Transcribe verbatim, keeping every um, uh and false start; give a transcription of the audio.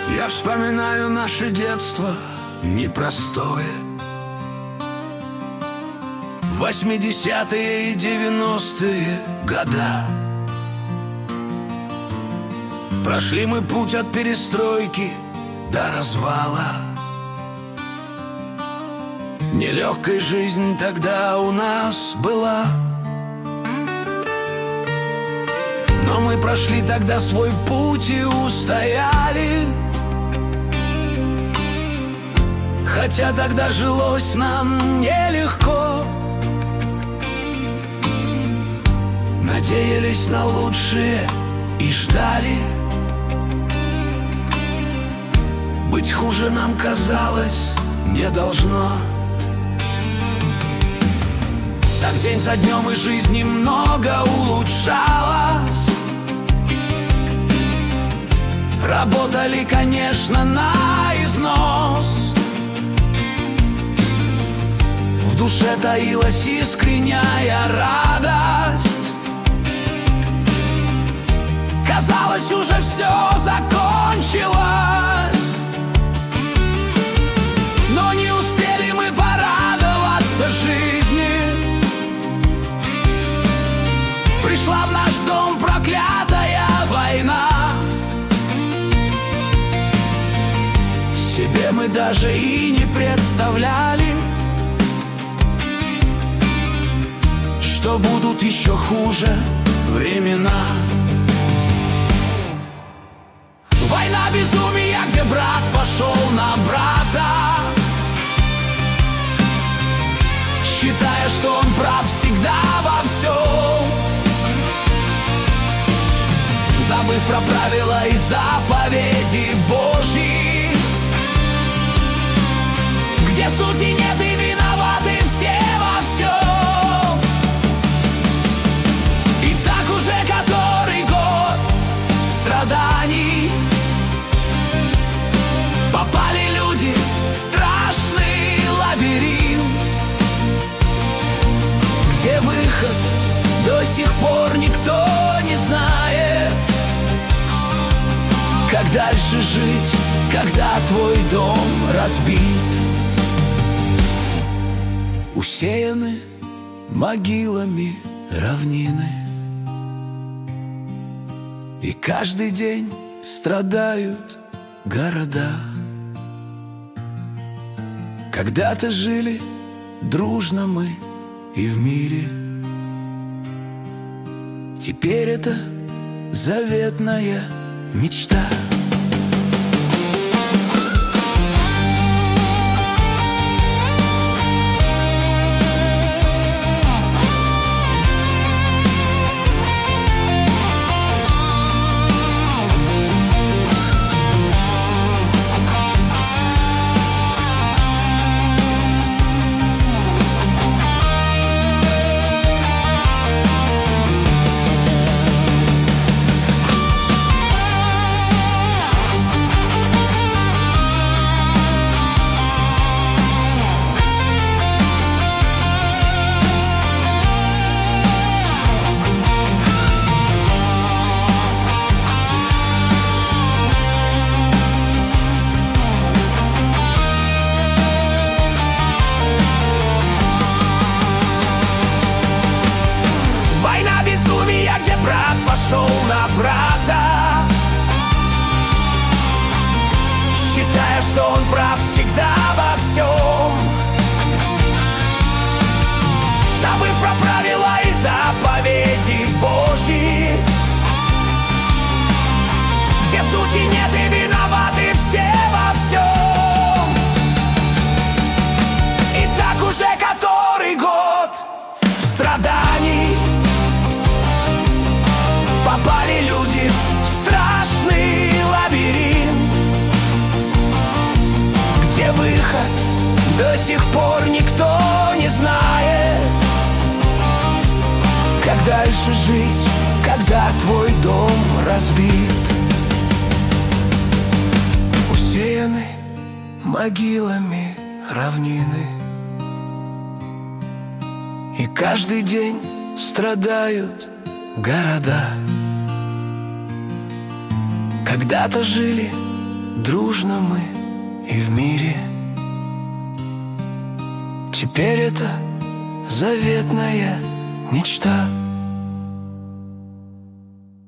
Я вспоминаю наше детство непростое, восьмидесятые и девяностые года. Прошли мы путь от перестройки до развала. Нелегкая жизнь тогда у нас была, но мы прошли тогда свой путь и устояли. Хотя тогда жилось нам нелегко, надеялись на лучшее и ждали. Быть хуже нам казалось не должно. Так день за днем и жизнь немного улучшалась. Работали, конечно, на износ. В душе таилась искренняя радость. Казалось, уже все закончилось. Но не успели мы порадоваться жизни. Пришла в наш дом проклятая война. Себе мы даже и не представляли, что будут еще хуже времена. Война безумия, где брат пошел на брата, считая, что он прав всегда во всем, забыв про правила и заповеди Божьи, где судей нет и виноваты все во всем. И так уже который год страданий. Попали люди в страшный лабиринт, где выход до сих пор никто не знает. Как дальше жить, когда твой дом разбит? Усеяны могилами равнины, и каждый день страдают города. Когда-то жили дружно мы и в мире. Теперь это заветная мечта. Пошел на брата, считая, что он прав всегда во всем, забыв про правила и заповеди Божьи, где судей нет и виноваты все во всем. И так уже который год страданий. Попали люди в страшный лабиринт, где выход до сих пор никто не знает. Как дальше жить, когда твой дом разбит? Усеяны могилами равнины, и каждый день страдают города. Когда-то жили дружно мы и в мире. Теперь это заветная мечта.